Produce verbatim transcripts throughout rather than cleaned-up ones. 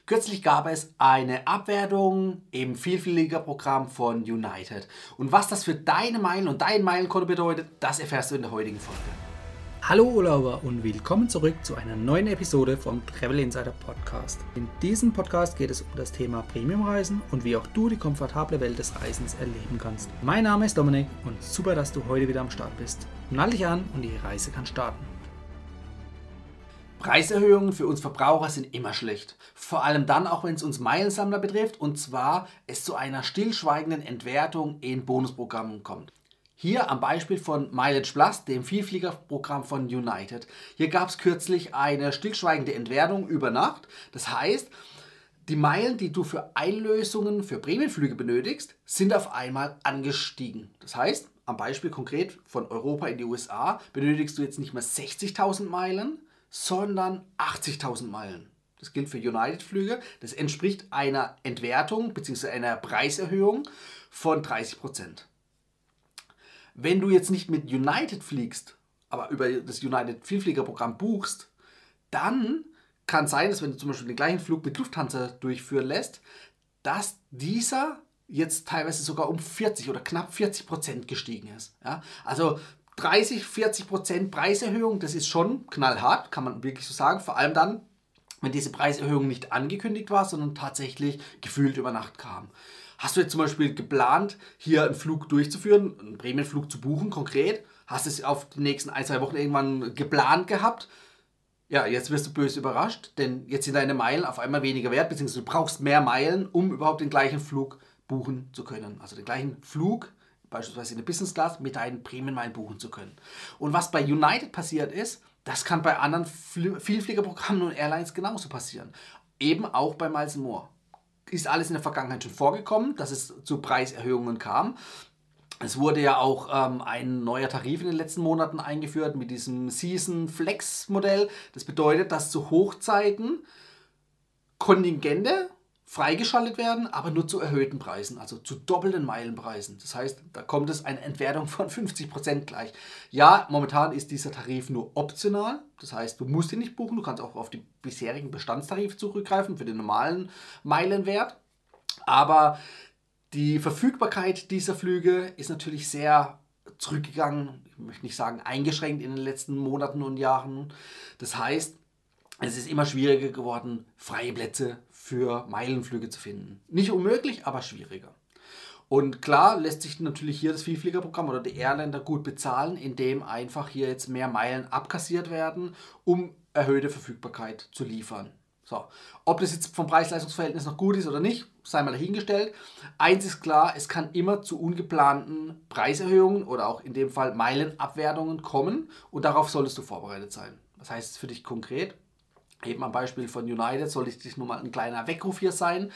Kürzlich gab es eine Abwertung im Vielfliegerprogramm von United. Und was das für deine Meilen und dein Meilenkonto bedeutet, das erfährst du in der heutigen Folge. Hallo Urlauber und willkommen zurück zu einer neuen Episode vom Travel Insider Podcast. In diesem Podcast geht es um das Thema Premiumreisen und wie auch du die komfortable Welt des Reisens erleben kannst. Mein Name ist Dominik und super, dass du heute wieder am Start bist. Nall dich an und die Reise kann starten. Preiserhöhungen für uns Verbraucher sind immer schlecht. Vor allem dann auch, wenn es uns Meilensammler betrifft und zwar es zu einer stillschweigenden Entwertung in Bonusprogrammen kommt. Hier am Beispiel von Mileage Plus, dem Vielfliegerprogramm von United. Hier gab es kürzlich eine stillschweigende Entwertung über Nacht. Das heißt, die Meilen, die du für Einlösungen für Prämienflüge benötigst, sind auf einmal angestiegen. Das heißt, am Beispiel konkret von Europa in die U S A benötigst du jetzt nicht mehr sechzigtausend Meilen, sondern achtzigtausend Meilen. Das gilt für United-Flüge. Das entspricht einer Entwertung bzw. einer Preiserhöhung von dreißig Prozent. Wenn du jetzt nicht mit United fliegst, aber über das United Vielfliegerprogramm buchst, dann kann sein, dass wenn du zum Beispiel den gleichen Flug mit Lufthansa durchführen lässt, dass dieser jetzt teilweise sogar um vierzig oder knapp vierzig Prozent gestiegen ist. Ja? Also dreißig, vierzig Prozent Preiserhöhung, das ist schon knallhart, kann man wirklich so sagen. Vor allem dann, wenn diese Preiserhöhung nicht angekündigt war, sondern tatsächlich gefühlt über Nacht kam. Hast du jetzt zum Beispiel geplant, hier einen Flug durchzuführen, einen Prämienflug zu buchen konkret? Hast du es auf die nächsten ein, zwei Wochen irgendwann geplant gehabt? Ja, jetzt wirst du böse überrascht, denn jetzt sind deine Meilen auf einmal weniger wert, beziehungsweise du brauchst mehr Meilen, um überhaupt den gleichen Flug buchen zu können. Also den gleichen Flug, beispielsweise in der Business Class, mit deinen Prämienmeilen buchen zu können. Und was bei United passiert ist, das kann bei anderen Vielfliegerprogrammen und Airlines genauso passieren. Eben auch bei Miles and More. Ist alles in der Vergangenheit schon vorgekommen, dass es zu Preiserhöhungen kam. Es wurde ja auch ähm, ein neuer Tarif in den letzten Monaten eingeführt mit diesem Season Flex Modell. Das bedeutet, dass zu Hochzeiten Kontingente freigeschaltet werden, aber nur zu erhöhten Preisen, also zu doppelten Meilenpreisen. Das heißt, da kommt es eine Entwertung von fünfzig Prozent gleich. Ja, momentan ist dieser Tarif nur optional. Das heißt, du musst ihn nicht buchen. Du kannst auch auf die bisherigen Bestandstarife zurückgreifen für den normalen Meilenwert. Aber die Verfügbarkeit dieser Flüge ist natürlich sehr zurückgegangen. Ich möchte nicht sagen eingeschränkt in den letzten Monaten und Jahren. Das heißt, es ist immer schwieriger geworden, freie Plätze für Meilenflüge zu finden. Nicht unmöglich, aber schwieriger. Und klar lässt sich natürlich hier das Vielfliegerprogramm oder die Airliner gut bezahlen, indem einfach hier jetzt mehr Meilen abkassiert werden, um erhöhte Verfügbarkeit zu liefern. So. Ob das jetzt vom Preis-Leistungs-Verhältnis noch gut ist oder nicht, sei mal dahingestellt. Eins ist klar, es kann immer zu ungeplanten Preiserhöhungen oder auch in dem Fall Meilenabwertungen kommen und darauf solltest du vorbereitet sein. Das heißt für dich konkret, eben am Beispiel von United soll ich dich nur mal ein kleiner Weckruf hier sein.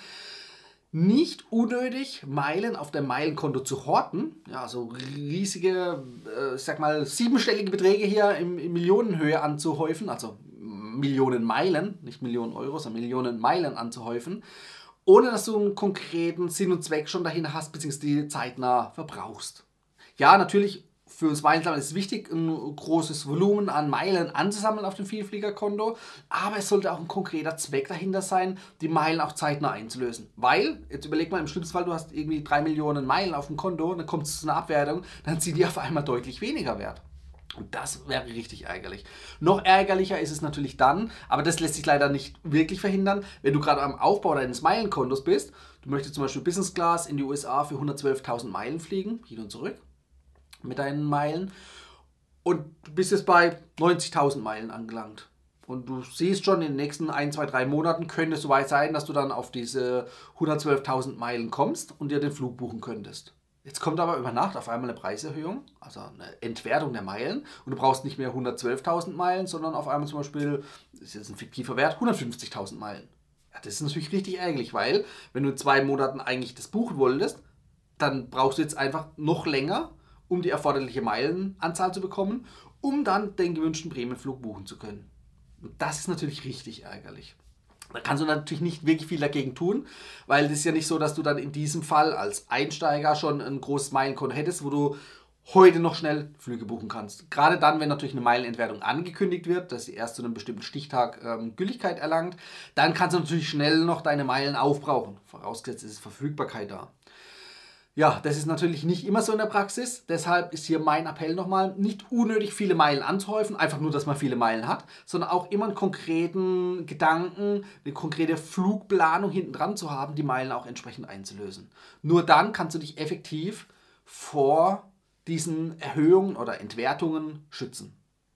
Nicht unnötig Meilen auf deinem Meilenkonto zu horten, ja, also riesige, äh, ich sag mal, siebenstellige Beträge hier in, in Millionenhöhe anzuhäufen, also Millionen Meilen, nicht Millionen Euro, sondern Millionen Meilen anzuhäufen, ohne dass du einen konkreten Sinn und Zweck schon dahin hast, beziehungsweise die zeitnah verbrauchst. Ja, natürlich, für uns Meilensammler ist es wichtig, ein großes Volumen an Meilen anzusammeln auf dem Vielfliegerkonto, aber es sollte auch ein konkreter Zweck dahinter sein, die Meilen auch zeitnah einzulösen. Weil, jetzt überleg mal, im schlimmsten Fall, du hast irgendwie drei Millionen Meilen auf dem Konto, dann kommt es zu einer Abwertung, dann sind die auf einmal deutlich weniger wert. Und das wäre richtig ärgerlich. Noch ärgerlicher ist es natürlich dann, aber das lässt sich leider nicht wirklich verhindern, wenn du gerade am Aufbau deines Meilenkontos bist. Du möchtest zum Beispiel Business Class in die U S A für hundertzwölftausend Meilen fliegen, hin und zurück mit deinen Meilen. Und du bist jetzt bei neunzigtausend Meilen angelangt. Und du siehst schon, in den nächsten ein, zwei, drei Monaten könnte es soweit sein, dass du dann auf diese hundertzwölftausend Meilen kommst und dir den Flug buchen könntest. Jetzt kommt aber über Nacht auf einmal eine Preiserhöhung, also eine Entwertung der Meilen. Und du brauchst nicht mehr hundertzwölftausend Meilen, sondern auf einmal zum Beispiel, das ist jetzt ein fiktiver Wert, hundertfünfzigtausend Meilen. Ja, das ist natürlich richtig ärgerlich, weil wenn du in zwei Monaten eigentlich das buchen wolltest, dann brauchst du jetzt einfach noch länger, um die erforderliche Meilenanzahl zu bekommen, um dann den gewünschten Prämienflug buchen zu können. Und das ist natürlich richtig ärgerlich. Da kannst du natürlich nicht wirklich viel dagegen tun, weil es ist ja nicht so, dass du dann in diesem Fall als Einsteiger schon ein großes Meilenkonto hättest, wo du heute noch schnell Flüge buchen kannst. Gerade dann, wenn natürlich eine Meilenentwertung angekündigt wird, dass sie erst zu einem bestimmten Stichtag ähm, Gültigkeit erlangt, dann kannst du natürlich schnell noch deine Meilen aufbrauchen. Vorausgesetzt ist Verfügbarkeit da. Ja, das ist natürlich nicht immer so in der Praxis. Deshalb ist hier mein Appell nochmal, nicht unnötig viele Meilen anzuhäufen, einfach nur, dass man viele Meilen hat, sondern auch immer einen konkreten Gedanken, eine konkrete Flugplanung hinten dran zu haben, die Meilen auch entsprechend einzulösen. Nur dann kannst du dich effektiv vor diesen Erhöhungen oder Entwertungen schützen.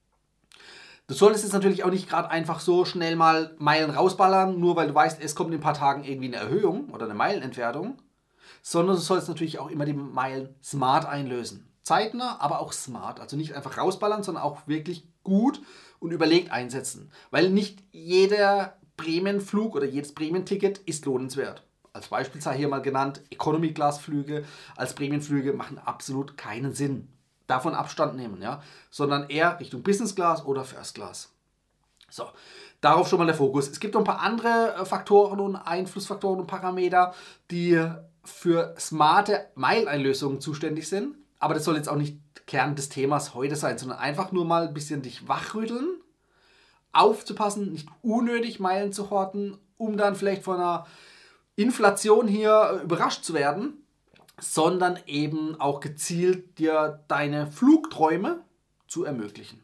Du solltest jetzt natürlich auch nicht gerade einfach so schnell mal Meilen rausballern, nur weil du weißt, es kommt in ein paar Tagen irgendwie eine Erhöhung oder eine Meilenentwertung, sondern du sollst natürlich auch immer die Meilen smart einlösen. Zeitnah, aber auch smart. Also nicht einfach rausballern, sondern auch wirklich gut und überlegt einsetzen. Weil nicht jeder Prämienflug oder jedes Prämienticket ist lohnenswert. Als Beispiel sei hier mal genannt, Economy-Class-Flüge als Prämienflüge machen absolut keinen Sinn. Davon Abstand nehmen, ja, sondern eher Richtung Business Class oder First Class. So, darauf schon mal der Fokus. Es gibt noch ein paar andere Faktoren und Einflussfaktoren und Parameter, die für smarte Meileinlösungen zuständig sind. Aber das soll jetzt auch nicht Kern des Themas heute sein, sondern einfach nur mal ein bisschen dich wachrütteln, aufzupassen, nicht unnötig Meilen zu horten, um dann vielleicht von einer Inflation hier überrascht zu werden, sondern eben auch gezielt dir deine Flugträume zu ermöglichen.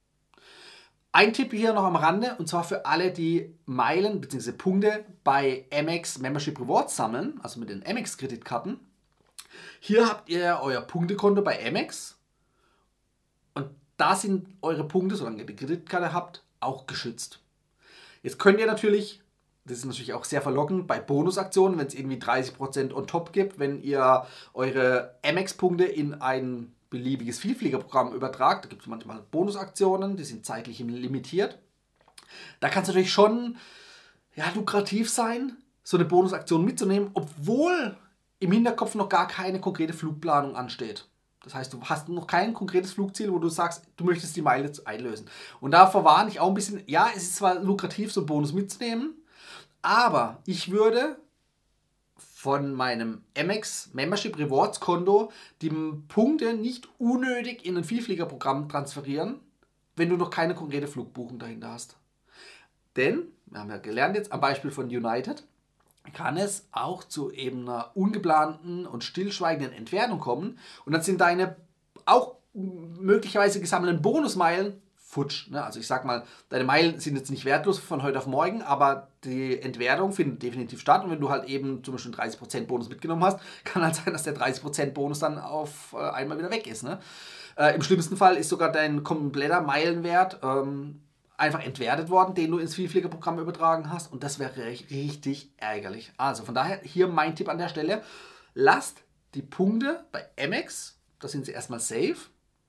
Ein Tipp hier noch am Rande, und zwar für alle, die Meilen bzw. Punkte bei Amex Membership Rewards sammeln, also mit den Amex-Kreditkarten. Hier habt ihr euer Punktekonto bei Amex und da sind eure Punkte, solange ihr die Kreditkarte habt, auch geschützt. Jetzt könnt ihr natürlich, das ist natürlich auch sehr verlockend, bei Bonusaktionen, wenn es irgendwie dreißig Prozent on top gibt, wenn ihr eure Amex-Punkte in ein beliebiges Vielfliegerprogramm übertragt, da gibt es manchmal Bonusaktionen, die sind zeitlich limitiert. Da kann es natürlich schon ja, lukrativ sein, so eine Bonusaktion mitzunehmen, obwohl im Hinterkopf noch gar keine konkrete Flugplanung ansteht. Das heißt, du hast noch kein konkretes Flugziel, wo du sagst, du möchtest die Meile einlösen. Und da verwarne ich auch ein bisschen, ja, es ist zwar lukrativ, so einen Bonus mitzunehmen, aber ich würde von meinem Amex Membership Rewards Konto die Punkte nicht unnötig in ein Vielfliegerprogramm transferieren, wenn du noch keine konkrete Flugbuchung dahinter hast. Denn, wir haben ja gelernt jetzt am Beispiel von United, kann es auch zu eben einer ungeplanten und stillschweigenden Entfernung kommen und dann sind deine auch möglicherweise gesammelten Bonusmeilen futsch. Ne? Also ich sag mal, deine Meilen sind jetzt nicht wertlos von heute auf morgen, aber die Entwertung findet definitiv statt und wenn du halt eben zum Beispiel einen dreißig Prozent Bonus mitgenommen hast, kann halt sein, dass der dreißig Prozent Bonus dann auf äh, einmal wieder weg ist. Ne? Äh, Im schlimmsten Fall ist sogar dein kompletter Meilenwert ähm, einfach entwertet worden, den du ins Vielfliegerprogramm übertragen hast und das wäre richtig ärgerlich. Also von daher hier mein Tipp an der Stelle, lasst die Punkte bei Amex, da sind sie erstmal safe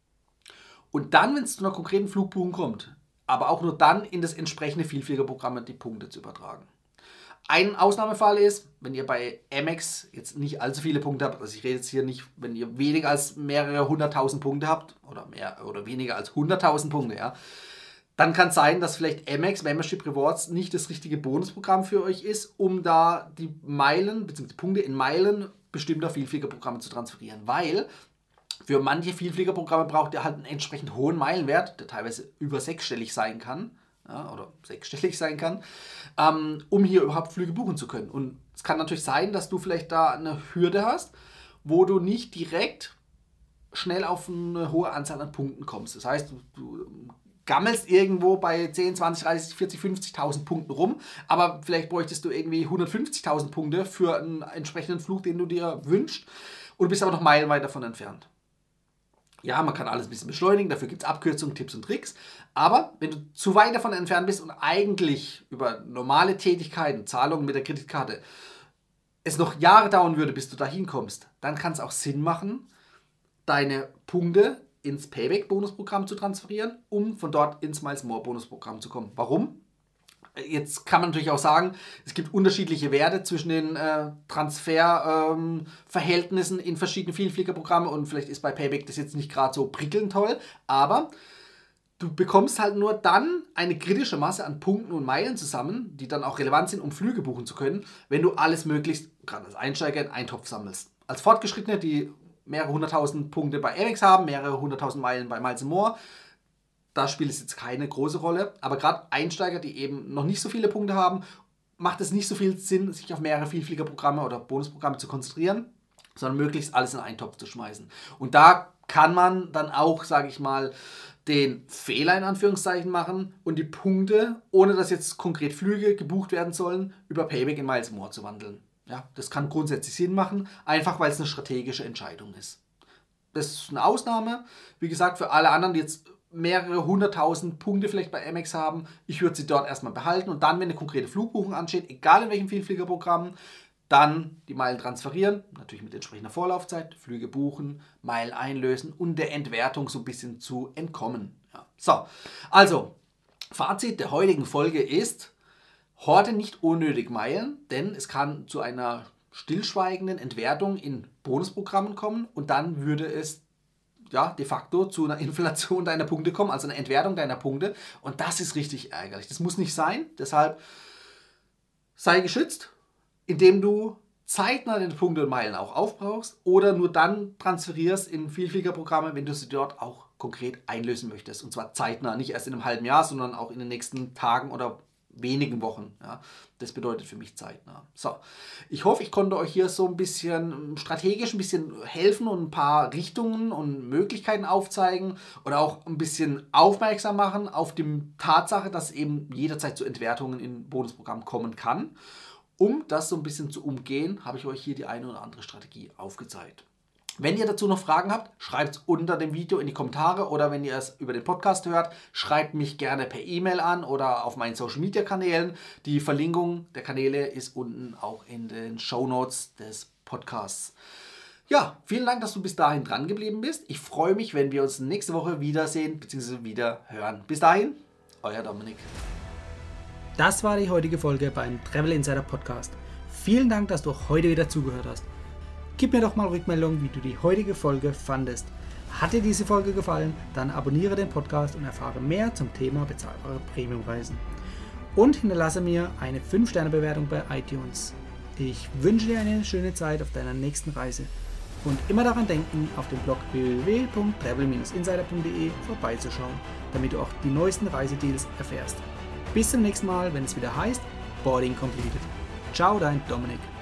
und dann, wenn es zu einer konkreten Flugbuchung kommt, aber auch nur dann in das entsprechende Vielfliegerprogramm die Punkte zu übertragen. Ein Ausnahmefall ist, wenn ihr bei Amex jetzt nicht allzu viele Punkte habt, also ich rede jetzt hier nicht, wenn ihr weniger als mehrere hunderttausend Punkte habt oder mehr oder weniger als hunderttausend Punkte, ja, dann kann es sein, dass vielleicht Amex Membership Rewards nicht das richtige Bonusprogramm für euch ist, um da die Meilen bzw. Punkte in Meilen bestimmter Vielfliegerprogramme zu transferieren. Weil für manche Vielfliegerprogramme braucht ihr halt einen entsprechend hohen Meilenwert, der teilweise über sechsstellig sein kann, ja, oder sechsstellig sein kann, ähm, um hier überhaupt Flüge buchen zu können. Und es kann natürlich sein, dass du vielleicht da eine Hürde hast, wo du nicht direkt schnell auf eine hohe Anzahl an Punkten kommst. Das heißt, du, du gammelst irgendwo bei zehn, zwanzig, dreißig, vierzig, fünfzigtausend Punkten rum, aber vielleicht bräuchtest du irgendwie hundertfünfzigtausend Punkte für einen entsprechenden Flug, den du dir wünschst und du bist aber noch meilenweit davon entfernt. Ja, man kann alles ein bisschen beschleunigen, dafür gibt es Abkürzungen, Tipps und Tricks, aber wenn du zu weit davon entfernt bist und eigentlich über normale Tätigkeiten, Zahlungen mit der Kreditkarte, es noch Jahre dauern würde, bis du dahin kommst, dann kann es auch Sinn machen, deine Punkte ins Payback-Bonusprogramm zu transferieren, um von dort ins Miles More-Bonusprogramm zu kommen. Warum? Jetzt kann man natürlich auch sagen, es gibt unterschiedliche Werte zwischen den äh, Transferverhältnissen ähm, in verschiedenen Vielfliegerprogrammen und vielleicht ist bei Payback das jetzt nicht gerade so prickelnd toll, aber du bekommst halt nur dann eine kritische Masse an Punkten und Meilen zusammen, die dann auch relevant sind, um Flüge buchen zu können, wenn du alles möglichst, gerade als Einsteiger, in einen Topf sammelst. Als Fortgeschrittene, die mehrere hunderttausend Punkte bei Amex haben, mehrere hunderttausend Meilen bei Miles and More. Da spielt es jetzt keine große Rolle. Aber gerade Einsteiger, die eben noch nicht so viele Punkte haben, macht es nicht so viel Sinn, sich auf mehrere Vielfliegerprogramme oder Bonusprogramme zu konzentrieren, sondern möglichst alles in einen Topf zu schmeißen. Und da kann man dann auch, sage ich mal, den Fehler in Anführungszeichen machen und die Punkte, ohne dass jetzt konkret Flüge gebucht werden sollen, über Payback in Miles and More zu wandeln. Ja, das kann grundsätzlich Sinn machen, einfach weil es eine strategische Entscheidung ist. Das ist eine Ausnahme. Wie gesagt, für alle anderen, die jetzt mehrere hunderttausend Punkte vielleicht bei Amex haben, ich würde sie dort erstmal behalten und dann, wenn eine konkrete Flugbuchung ansteht, egal in welchem Vielfliegerprogramm, dann die Meilen transferieren, natürlich mit entsprechender Vorlaufzeit, Flüge buchen, Meilen einlösen und der Entwertung so ein bisschen zu entkommen. Ja. So, also, Fazit der heutigen Folge ist, horte nicht unnötig Meilen, denn es kann zu einer stillschweigenden Entwertung in Bonusprogrammen kommen und dann würde es ja, de facto zu einer Inflation deiner Punkte kommen, also eine Entwertung deiner Punkte. Und das ist richtig ärgerlich. Das muss nicht sein. Deshalb sei geschützt, indem du zeitnah deine Punkte und Meilen auch aufbrauchst oder nur dann transferierst in Vielfliegerprogramme, wenn du sie dort auch konkret einlösen möchtest. Und zwar zeitnah, nicht erst in einem halben Jahr, sondern auch in den nächsten Tagen oder wenigen Wochen. Ja, das bedeutet für mich zeitnah. So, ich hoffe, ich konnte euch hier so ein bisschen strategisch ein bisschen helfen und ein paar Richtungen und Möglichkeiten aufzeigen oder auch ein bisschen aufmerksam machen auf die Tatsache, dass eben jederzeit zu Entwertungen in Bonusprogrammen kommen kann. Um das so ein bisschen zu umgehen, habe ich euch hier die eine oder andere Strategie aufgezeigt. Wenn ihr dazu noch Fragen habt, schreibt es unter dem Video in die Kommentare oder wenn ihr es über den Podcast hört, schreibt mich gerne per E-Mail an oder auf meinen Social Media Kanälen. Die Verlinkung der Kanäle ist unten auch in den Shownotes des Podcasts. Ja, vielen Dank, dass du bis dahin dran geblieben bist. Ich freue mich, wenn wir uns nächste Woche wiedersehen bzw. wieder hören. Bis dahin, euer Dominik. Das war die heutige Folge beim Travel Insider Podcast. Vielen Dank, dass du heute wieder zugehört hast. Gib mir doch mal Rückmeldung, wie du die heutige Folge fandest. Hat dir diese Folge gefallen, dann abonniere den Podcast und erfahre mehr zum Thema bezahlbare Premiumreisen. Und hinterlasse mir eine fünf Sterne Bewertung bei iTunes. Ich wünsche dir eine schöne Zeit auf deiner nächsten Reise. Und immer daran denken, auf dem Blog w w w punkt travel Bindestrich insider punkt de vorbeizuschauen, damit du auch die neuesten Reisedeals erfährst. Bis zum nächsten Mal, wenn es wieder heißt Boarding Completed. Ciao, dein Dominik.